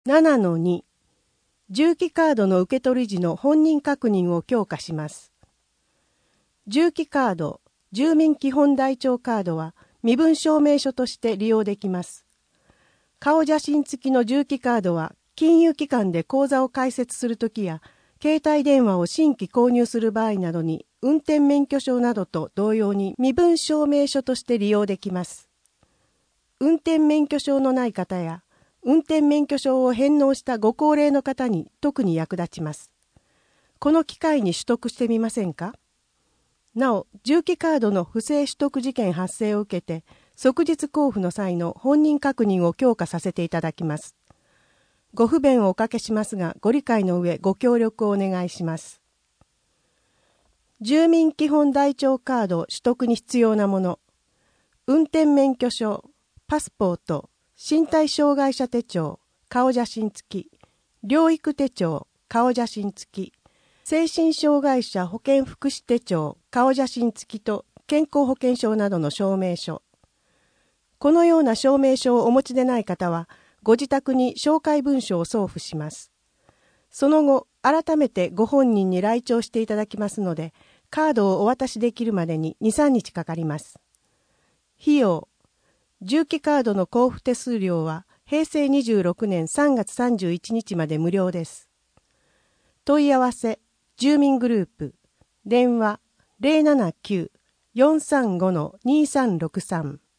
7-2 重機カードの受取時の本人確認を強化します。重機カード、住民基本台帳カードは身分証明書として利用できます。顔写真付きの重機カードは金融機関で口座を開設するときや携帯電話を新規購入する場合などに運転免許証などと同様に身分証明書として利用できます。運転免許証のない方や運転免許証を返納したご高齢の方に特に役立ちます。この機会に取得してみませんか？なお、重機カードの不正取得事件発生を受けて、即日交付の際の本人確認を強化させていただきます。ご不便をおかけしますが、ご理解の上ご協力をお願いします。住民基本台帳カード取得に必要なもの。運転免許証、パスポート、身体障害者手帳、顔写真付き、療育手帳、顔写真付き、精神障害者保健福祉手帳、顔写真付きと健康保険証などの証明書。このような証明書をお持ちでない方は、ご自宅に紹介文書を送付します。その後、改めてご本人に来庁していただきますので、カードをお渡しできるまでに2、3日かかります。費用。重機カードの交付手数料は平成26年3月31日まで無料です。問い合わせ、住民グループ、電話 079-435-2363